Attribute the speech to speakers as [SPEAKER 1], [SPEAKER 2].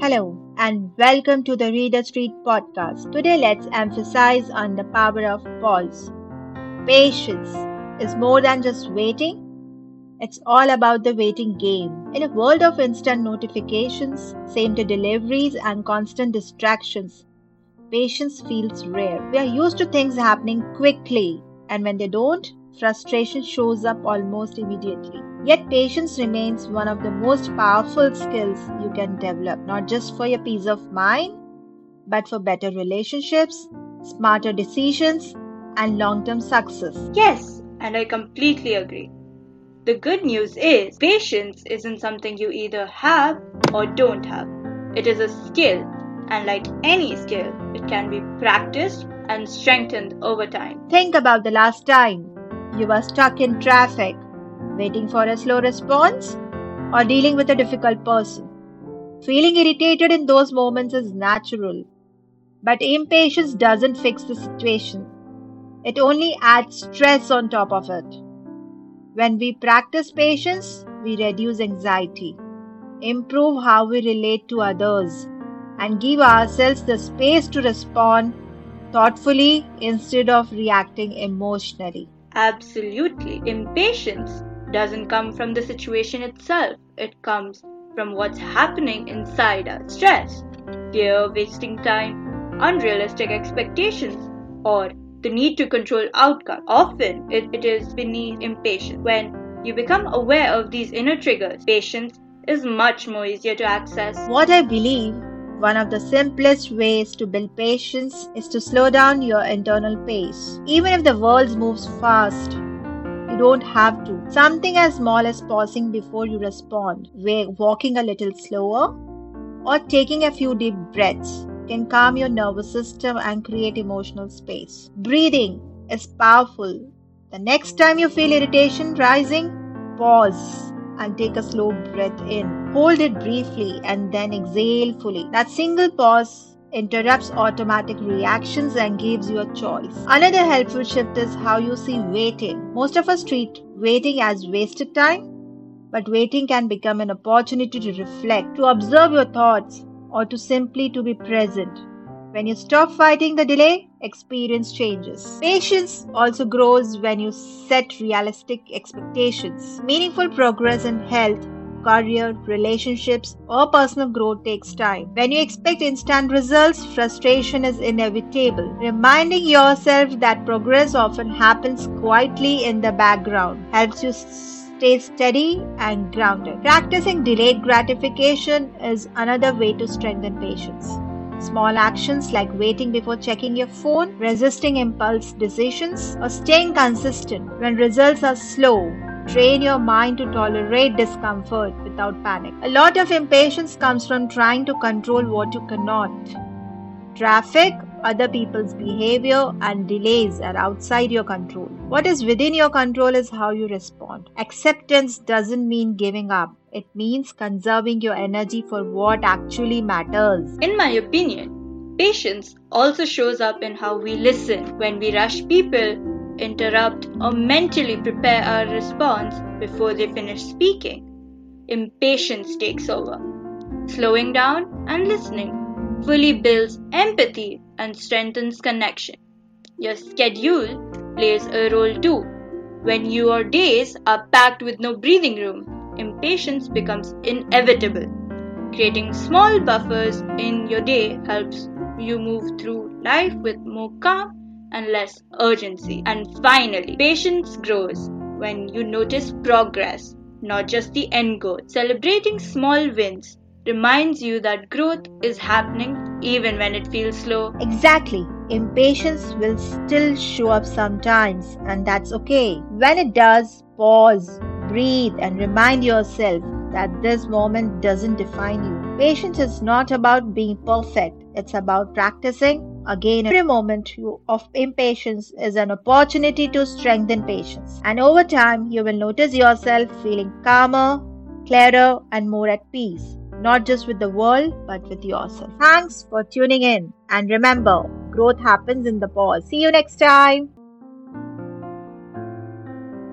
[SPEAKER 1] Hello and welcome to the Reader Street podcast. Today let's emphasize on the power of pause. Patience is more than just waiting. It's all about the waiting game. In a world of instant notifications, same-day deliveries and constant distractions, patience feels rare. We are used to things happening quickly, and when they don't, frustration shows up almost immediately. Yet patience remains one of the most powerful skills you can develop, not just for your peace of mind, but for better relationships, smarter decisions, and long-term success.
[SPEAKER 2] Yes, and I completely agree. The good news is patience isn't something you either have or don't have. It is a skill, and like any skill, it can be practiced and strengthened over time.
[SPEAKER 1] Think about the last time you were stuck in traffic, waiting for a slow response, or dealing with a difficult person. Feeling irritated in those moments is natural, but impatience doesn't fix the situation. It only adds stress on top of it. When we practice patience, we reduce anxiety, improve how we relate to others, and give ourselves the space to respond thoughtfully instead of reacting emotionally.
[SPEAKER 2] Absolutely. Impatience doesn't come from the situation itself. It comes from what's happening inside us. Stress, fear, wasting time, unrealistic expectations, or the need to control outcome. Often it is beneath impatience. When you become aware of these inner triggers, patience is much more easier to access.
[SPEAKER 1] What I believe one of the simplest ways to build patience is to slow down your internal pace. Even if the world moves fast, you don't have to. Something as small as pausing before you respond, walking a little slower, or taking a few deep breaths can calm your nervous system and create emotional space. Breathing is powerful. The next time you feel irritation rising, pause and take a slow breath in. Hold it briefly and then exhale fully. That single pause interrupts automatic reactions and gives you a choice. Another helpful shift is how you see waiting. Most of us treat waiting as wasted time, but waiting can become an opportunity to reflect, to observe your thoughts, or to simply to be present. When you stop fighting the delay, experience changes. Patience also grows when you set realistic expectations. Meaningful progress in health, career, relationships, or personal growth takes time. When you expect instant results, frustration is inevitable. Reminding yourself that progress often happens quietly in the background helps you stay steady and grounded. Practicing delayed gratification is another way to strengthen patience. Small actions like waiting before checking your phone, resisting impulse decisions, or staying consistent when results are slow train your mind to tolerate discomfort without panic. A lot of impatience comes from trying to control what you cannot. Traffic, other people's behavior, and delays are outside your control. What is within your control is how you respond. Acceptance doesn't mean giving up. It means conserving your energy for what actually matters.
[SPEAKER 2] In my opinion, patience also shows up in how we listen. When we rush people, interrupt, or mentally prepare our response before they finish speaking, impatience takes over. Slowing down and listening fully builds empathy and strengthens connection. Your schedule plays a role too. When your days are packed with no breathing room, impatience becomes inevitable. Creating small buffers in your day helps you move through life with more calm and less urgency. And finally, patience grows when you notice progress, not just the end goal. Celebrating small wins reminds you that growth is happening even when it feels slow.
[SPEAKER 1] Exactly. Impatience will still show up sometimes, and that's okay. When it does, pause, breathe, and remind yourself that this moment doesn't define you. Patience is not about being perfect, it's about practicing. Again, every moment of impatience is an opportunity to strengthen patience. And over time, you will notice yourself feeling calmer, clearer, and more at peace. Not just with the world, but with yourself. Thanks for tuning in. And remember, growth happens in the pause. See you next time.